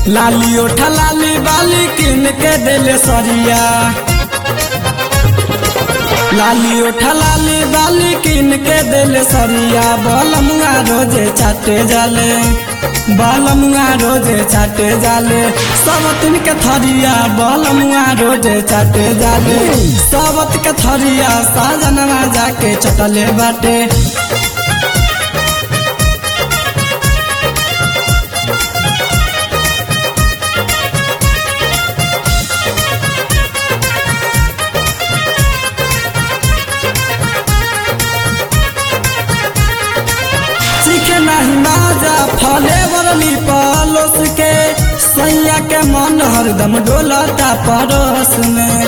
लाली उठा लाली बाली किन के देले सरिया, लाली उठा लाली बाली किन के देले सरिया। बलमुआ रोजे चाटे जाले, बलमुआ रोजे चाटे जाले, सबतिन के थरिया बलमुआ रोजे चाटे जाले। सबत के थरिया साजनवा जाके चटले बाटे। सीखे नहीं माजा फले बरली पलोस के, सैया के मन हरदम डोलता परोस में।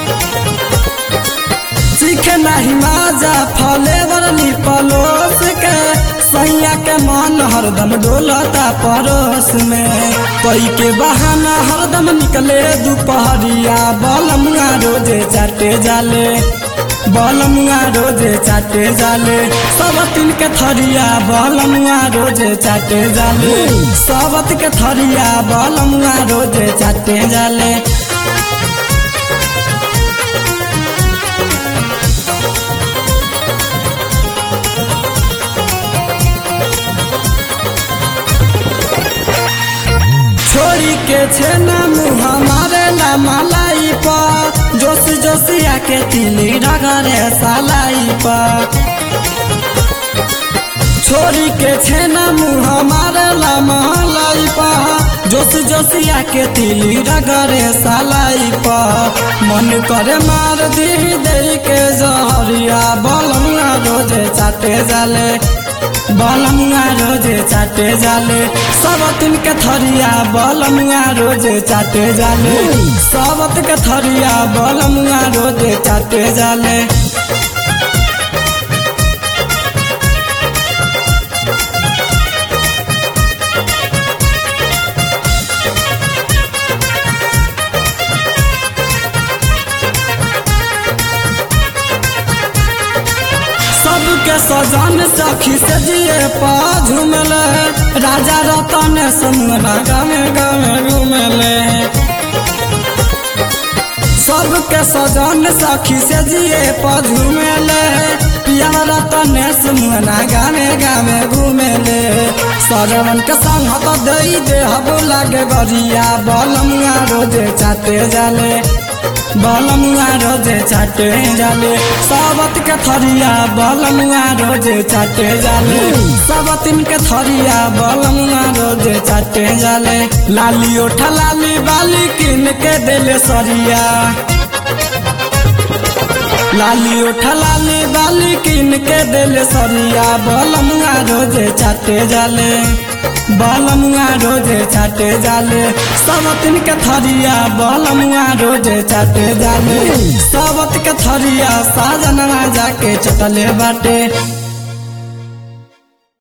सीखे नहीं माजा फले बरली पलोस के, सैया के मन हरदम डोलता परोस में। कोई के बहाना हरदम निकले दोपहरिया, बलमुआ रोजे चाटे जाले, बलमुआ रोजे चाटे जाले। सबतिन के थरिया बलमुआ रोजे चाटे जाले, सबत के थरिया बलमुआ रोजे चाटे जाले। छोरी के छेना मुँह हमारे ला मलाई पा, जोश जोशिया के तिली रगरे सालाई पा। छोरी के छेना मुँह हमारे ला मलाई पा, जोश जोशिया के तिली रगरे सालाई पा। मन करे मार दी दे के जहरिया, बलमुआ रोजे चाटे जाले, बलमुआ रोजे चाटे जाले। सबतिन के थरिया बलमुआ रोजे चाटे जाले, सबत के थरिया बलमुआ रोजे चाटे जाले। सबके सजन सखी से जिए पा झूमले, राजा रतन सुमना गावे गावे घूमले। सबके सजन सखी से जिए पा झूमले, पिया रतन सुमना गावे गावे घूमले। सरवन के संग तो दई दे हबो लागे गरिया, बलमुआ रोजे चाटे जाले, बलमुआ रोजे चाटे जाले। सबत के थरिया बलमुआ रोजे चाटे जाले, सबतिन के थरिया बलमुआ रोजे चाटे जाले। लाली उठा लाली बाली किन के देले सरिया, लाली उठा लाली बाली किन के देले सरिया। बलमुआ रोजे चाटे जाले, बलमुआ रोजे चाटे जाले। सबतिन के थरिया बलमुआ रोजे चाटे जाले, सबत के थरिया साजनवा जाके चटले बाटे।